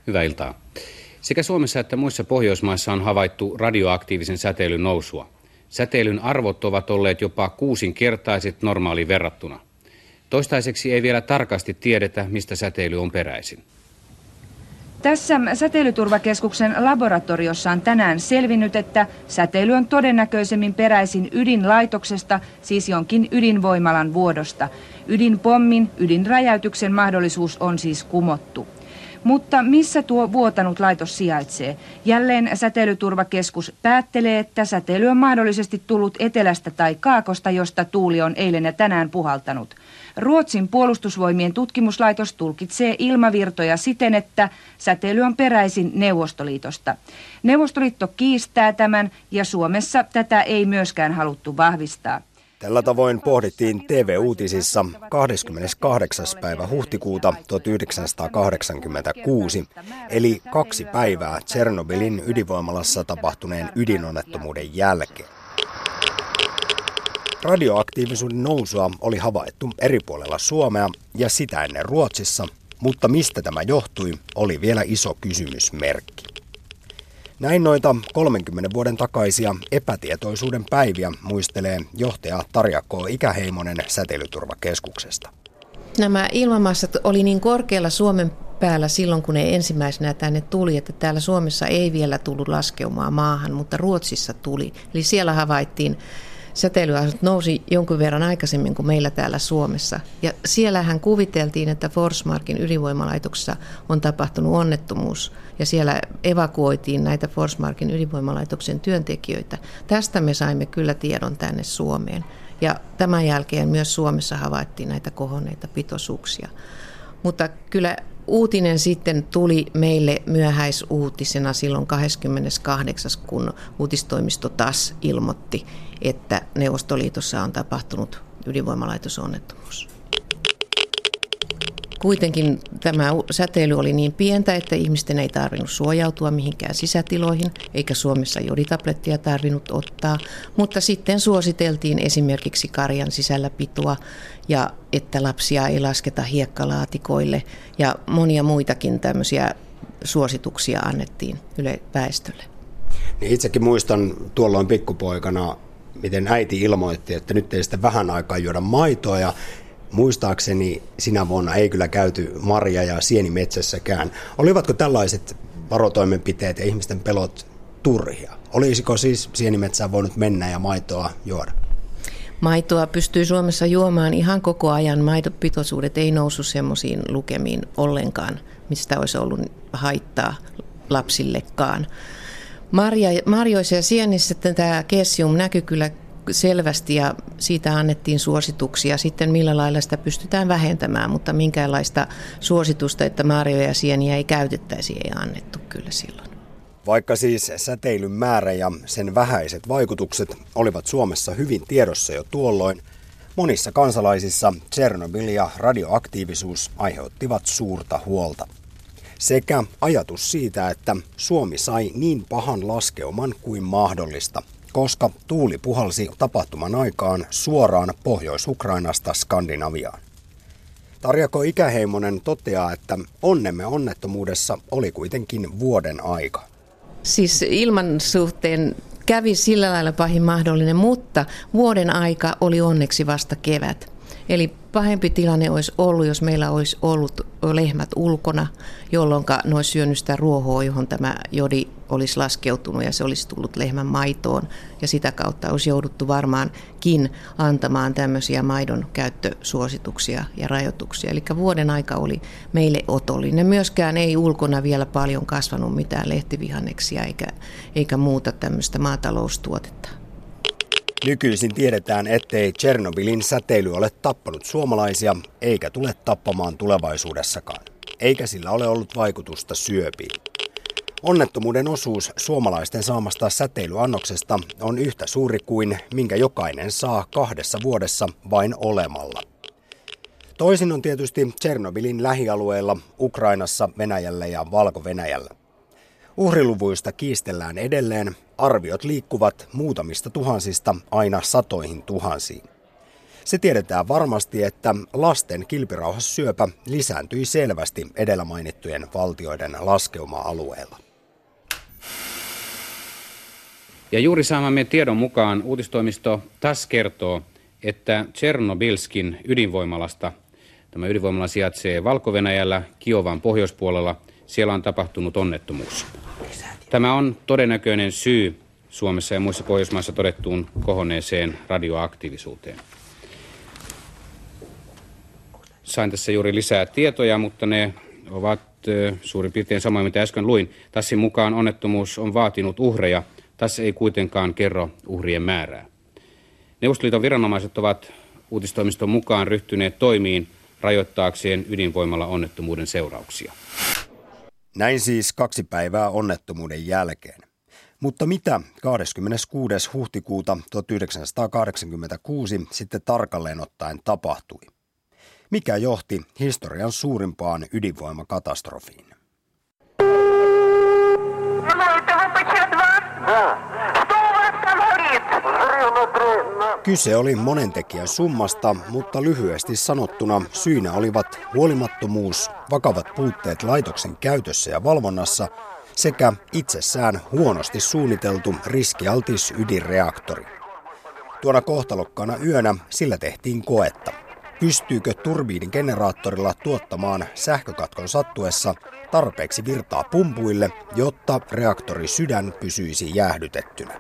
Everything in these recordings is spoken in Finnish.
Hyvää iltaa. Sekä Suomessa että muissa Pohjoismaissa on havaittu radioaktiivisen säteilyn nousua. Säteilyn arvot ovat olleet jopa 6-kertaiset normaaliin verrattuna. Toistaiseksi ei vielä tarkasti tiedetä, mistä säteily on peräisin. Tässä Säteilyturvakeskuksen laboratoriossa on tänään selvinnyt, että säteily on todennäköisemmin peräisin ydinlaitoksesta, siis jonkin ydinvoimalan vuodosta. Ydinpommin, ydinräjäytyksen mahdollisuus on siis kumottu. Mutta missä tuo vuotanut laitos sijaitsee? Jälleen Säteilyturvakeskus päättelee, että säteily on mahdollisesti tullut etelästä tai kaakosta, josta tuuli on eilen ja tänään puhaltanut. Ruotsin puolustusvoimien tutkimuslaitos tulkitsee ilmavirtoja siten, että säteily on peräisin Neuvostoliitosta. Neuvostoliitto kiistää tämän ja Suomessa tätä ei myöskään haluttu vahvistaa. Tällä tavoin pohdittiin TV-uutisissa 28. päivä huhtikuuta 1986, eli 2 päivää Tšernobylin ydinvoimalassa tapahtuneen ydinonnettomuuden jälkeen. Radioaktiivisuuden nousua oli havaittu eri puolella Suomea ja sitä ennen Ruotsissa, mutta mistä tämä johtui, oli vielä iso kysymysmerkki. Näin noita 30 vuoden takaisia epätietoisuuden päiviä muistelee johtaja Tarja K. Ikäheimonen Säteilyturvakeskuksesta. Nämä ilmamassat oli niin korkealla Suomen päällä silloin, kun ne ensimmäisenä tänne tuli, että täällä Suomessa ei vielä tullut laskeumaan maahan, mutta Ruotsissa tuli. Eli siellä havaittiin, säteilyasut nousi jonkun verran aikaisemmin kuin meillä täällä Suomessa. Ja siellähän kuviteltiin, että Forsmarkin ydinvoimalaitoksessa on tapahtunut onnettomuus. Ja siellä evakuoitiin näitä Forsmarkin ydinvoimalaitoksen työntekijöitä. Tästä me saimme kyllä tiedon tänne Suomeen. Ja tämän jälkeen myös Suomessa havaittiin näitä kohonneita pitoisuuksia. Mutta kyllä uutinen sitten tuli meille myöhäisuutisena silloin 28. kun uutistoimisto TASS ilmoitti, että Neuvostoliitossa on tapahtunut ydinvoimalaitosonnettomuus. Kuitenkin tämä säteily oli niin pientä, että ihmisten ei tarvinnut suojautua mihinkään sisätiloihin, eikä Suomessa joditablettia tarvinnut ottaa, mutta sitten suositeltiin esimerkiksi karjan sisällä pitoa ja että lapsia ei lasketa hiekkalaatikoille ja monia muitakin tämmöisiä suosituksia annettiin väestölle. Niin itsekin muistan tuolloin pikkupoikana, miten äiti ilmoitti, että nyt ei sitten vähän aikaa juoda maitoa ja muistaakseni sinä vuonna ei kyllä käyty marja- ja sienimetsässäkään. Olivatko tällaiset varotoimenpiteet ja ihmisten pelot turhia? Olisiko siis sienimetsään voinut mennä ja maitoa juoda? Maitoa pystyy Suomessa juomaan ihan koko ajan. Maitopitoisuudet ei noussut semmoisiin lukemiin ollenkaan, mistä olisi ollut haittaa lapsillekaan. Marjoissa ja sienissä tämä cesium näkyi kyllä selvästi ja siitä annettiin suosituksia sitten millä lailla sitä pystytään vähentämään, mutta minkäänlaista suositusta, että marjoja ja sieniä ei käytettäisi, ei annettu kyllä silloin. Vaikka siis säteilyn määrä ja sen vähäiset vaikutukset olivat Suomessa hyvin tiedossa jo tuolloin, monissa kansalaisissa Tšernobyl ja radioaktiivisuus aiheuttivat suurta huolta. Sekä ajatus siitä, että Suomi sai niin pahan laskeuman kuin mahdollista, koska tuuli puhalsi tapahtuman aikaan suoraan Pohjois-Ukrainasta Skandinaviaan. Tarja K. Ikäheimonen toteaa, että onnemme onnettomuudessa oli kuitenkin vuoden aika. Siis ilman suhteen kävi sillä lailla pahin mahdollinen, mutta vuoden aika oli onneksi vasta kevät. Eli pahempi tilanne olisi ollut, jos meillä olisi ollut lehmät ulkona, jolloin ne olisi syönyt sitä ruohoa, johon tämä jodi olisi laskeutunut ja se olisi tullut lehmän maitoon. Ja sitä kautta olisi jouduttu varmaankin antamaan tämmöisiä maidon käyttösuosituksia ja rajoituksia. Eli vuoden aika oli meille otollinen. Myöskään ei ulkona vielä paljon kasvanut mitään lehtivihanneksia eikä muuta tämmöistä maataloustuotetta. Nykyisin tiedetään, ettei Tšernobylin säteily ole tappanut suomalaisia, eikä tule tappamaan tulevaisuudessakaan. Eikä sillä ole ollut vaikutusta syöpiin. Onnettomuuden osuus suomalaisten saamasta säteilyannoksesta on yhtä suuri kuin minkä jokainen saa 2 vuodessa vain olemalla. Toisin on tietysti Tšernobylin lähialueilla, Ukrainassa, Venäjällä ja Valko-Venäjällä. Uhriluvuista kiistellään edelleen, arviot liikkuvat muutamista tuhansista aina satoihin tuhansiin. Se tiedetään varmasti, että lasten kilpirauhassyöpä lisääntyi selvästi edellä mainittujen valtioiden laskeuma-alueella. Ja juuri saamamme tiedon mukaan uutistoimisto TASS kertoo, että Tšernobylskin ydinvoimalasta, tämä ydinvoimala sijaitsee Valko-Venäjällä, Kiovan pohjoispuolella, siellä on tapahtunut onnettomuus. Tämä on todennäköinen syy Suomessa ja muissa Pohjoismaissa todettuun kohonneeseen radioaktiivisuuteen. Sain tässä juuri lisää tietoja, mutta ne ovat suurin piirtein samoin, mitä äsken luin. TASSin mukaan onnettomuus on vaatinut uhreja. TASS ei kuitenkaan kerro uhrien määrää. Neuvostoliiton viranomaiset ovat uutistoimiston mukaan ryhtyneet toimiin rajoittaakseen ydinvoimalla onnettomuuden seurauksia. Näin siis 2 päivää onnettomuuden jälkeen. Mutta mitä 26. huhtikuuta 1986 sitten tarkalleen ottaen tapahtui? Mikä johti historian suurimpaan ydinvoimakatastrofiin? Kyse oli monen tekijän summasta, mutta lyhyesti sanottuna syynä olivat huolimattomuus, vakavat puutteet laitoksen käytössä ja valvonnassa sekä itsessään huonosti suunniteltu riskialtis ydinreaktori. Tuona kohtalokkaana yönä sillä tehtiin koetta. Pystyykö turbiinin generaattorilla tuottamaan sähkökatkon sattuessa tarpeeksi virtaa pumpuille, jotta reaktori sydän pysyisi jäähdytettynä?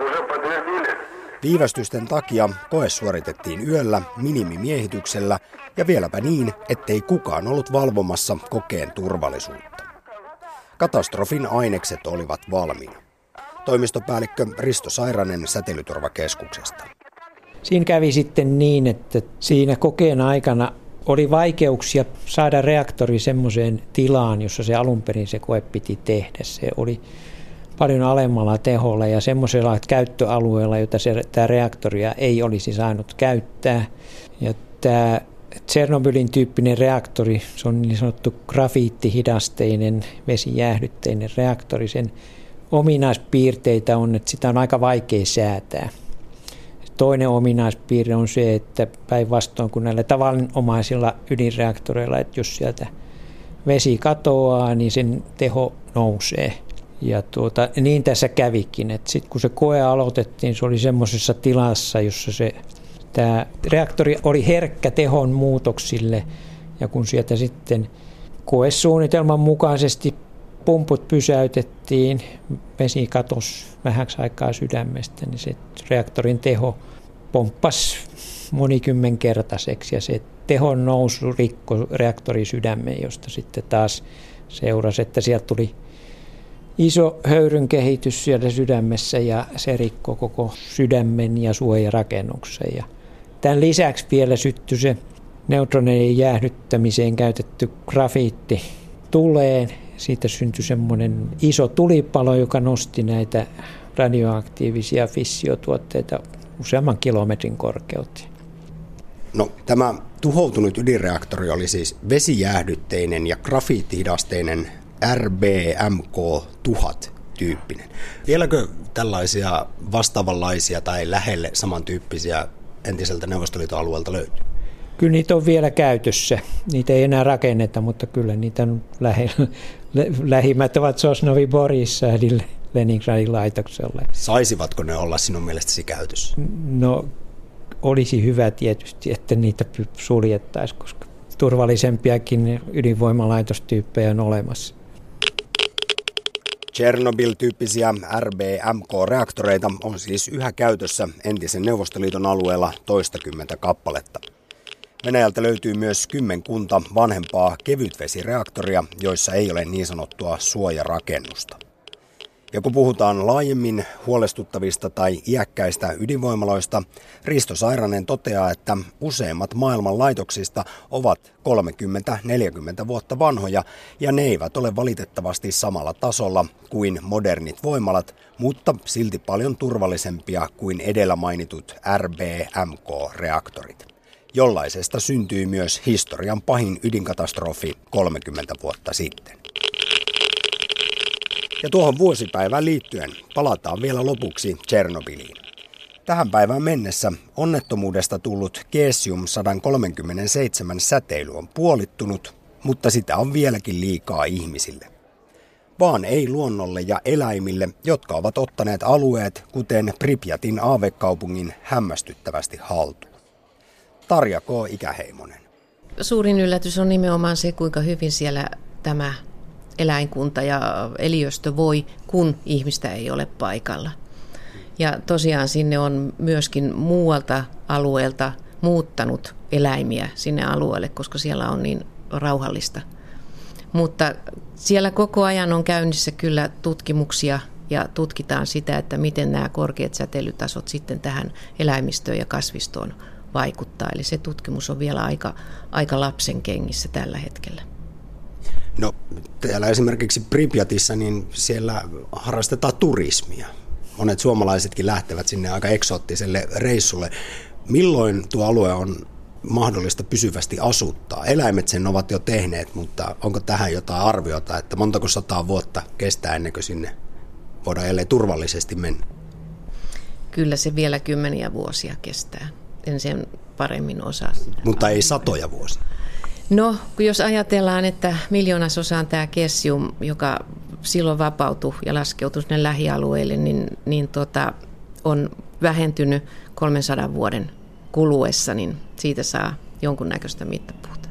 Viivästysten takia koe suoritettiin yöllä minimimiehityksellä ja vieläpä niin, ettei kukaan ollut valvomassa kokeen turvallisuutta. Katastrofin ainekset olivat valmiina. Toimistopäällikkö Risto Sairanen Säteilyturvakeskuksesta. Siinä kävi sitten niin, että siinä kokeen aikana oli vaikeuksia saada reaktori semmoiseen tilaan, jossa se alun perin se koe piti tehdä. Se oli paljon alemmalla teholla ja semmoisella käyttöalueella, jota tämä reaktoria ei olisi saanut käyttää. Ja tämä Tšernobylin tyyppinen reaktori, se on niin sanottu grafiittihidasteinen, vesijäähdytteinen reaktori. Sen ominaispiirteitä on, että sitä on aika vaikea säätää. Toinen ominaispiirre on se, että päinvastoin kuin näillä tavanomaisilla ydinreaktoreilla, että jos sieltä vesi katoaa, niin sen teho nousee. Ja niin tässä kävikin, että sitten kun se koe aloitettiin, se oli semmoisessa tilassa, jossa tämä reaktori oli herkkä tehon muutoksille. Ja kun sieltä sitten koesuunnitelman mukaisesti pumput pysäytettiin, vesi katosi vähäksi aikaa sydämestä, niin se reaktorin teho pomppasi monikymmenkertaiseksi ja se tehon nousu rikkoi reaktorin sydämeen, josta sitten taas seurasi, että sieltä tuli iso höyryn kehitys siellä sydämessä ja se rikkoi koko sydämen ja suojarakennuksen. Ja tämän lisäksi vielä syttyi se neutroneiden jäähdyttämiseen käytetty grafiitti tuleen. Siitä syntyi semmoinen iso tulipalo, joka nosti näitä radioaktiivisia fissiotuotteita useamman kilometrin korkeuteen. No, tämä tuhoutunut ydinreaktori oli siis vesijäähdytteinen ja grafiittihidasteinen RBMK-1000-tyyppinen. Vieläkö tällaisia vastaavanlaisia tai lähelle samantyyppisiä entiseltä Neuvostoliiton alueelta löytyy? Kyllä niitä on vielä käytössä. Niitä ei enää rakenneta, mutta kyllä niitä on lähimmät ovat Sosnovyj Borissa eli Leningradin laitoksella. Saisivatko ne olla sinun mielestäsi käytössä? No olisi hyvä tietysti, että niitä suljettaisiin, koska turvallisempiakin ydinvoimalaitostyyppejä on olemassa. Tšernobyl-tyyppisiä RBMK-reaktoreita on siis yhä käytössä entisen Neuvostoliiton alueella toistakymmentä kappaletta. Venäjältä löytyy myös kymmenkunta vanhempaa kevytvesireaktoria, joissa ei ole niin sanottua suojarakennusta. Ja kun puhutaan laajemmin huolestuttavista tai iäkkäistä ydinvoimaloista, Risto Sairanen toteaa, että useimmat maailman laitoksista ovat 30-40 vuotta vanhoja ja ne eivät ole valitettavasti samalla tasolla kuin modernit voimalat, mutta silti paljon turvallisempia kuin edellä mainitut RBMK-reaktorit. Jollaisesta syntyi myös historian pahin ydinkatastrofi 30 vuotta sitten. Ja tuohon vuosipäivään liittyen palataan vielä lopuksi Tšernobyliin. Tähän päivään mennessä onnettomuudesta tullut Cesium 137 säteily on puolittunut, mutta sitä on vieläkin liikaa ihmisille. Vaan ei luonnolle ja eläimille, jotka ovat ottaneet alueet, kuten Pripjatin aavekaupungin, hämmästyttävästi haltuun. Tarja K. Ikäheimonen. Suurin yllätys on nimenomaan se, kuinka hyvin siellä tämä eläinkunta ja eliöstö voi, kun ihmistä ei ole paikalla. Ja tosiaan sinne on myöskin muualta alueelta muuttanut eläimiä sinne alueelle, koska siellä on niin rauhallista. Mutta siellä koko ajan on käynnissä kyllä tutkimuksia ja tutkitaan sitä, että miten nämä korkeat säteilytasot sitten tähän eläimistöön ja kasvistoon vaikuttaa. Eli se tutkimus on vielä aika lapsen kengissä tällä hetkellä. No täällä esimerkiksi Pripjatissa, niin siellä harrastetaan turismia. Monet suomalaisetkin lähtevät sinne aika eksoottiselle reissulle. Milloin tuo alue on mahdollista pysyvästi asuttaa? Eläimet sen ovat jo tehneet, mutta onko tähän jotain arviota, että montako 100 vuotta kestää ennen kuin sinne voidaan jälleen turvallisesti mennä? Kyllä se vielä 10 vuosia kestää. En sen paremmin osaa. Mutta ei satoja vuosia. No, jos ajatellaan, että miljoonasosaan tämä Cesium, joka silloin vapautui ja laskeutui sinne lähialueille, niin on vähentynyt 300 vuoden kuluessa, niin siitä saa jonkunnäköistä mittapuuta.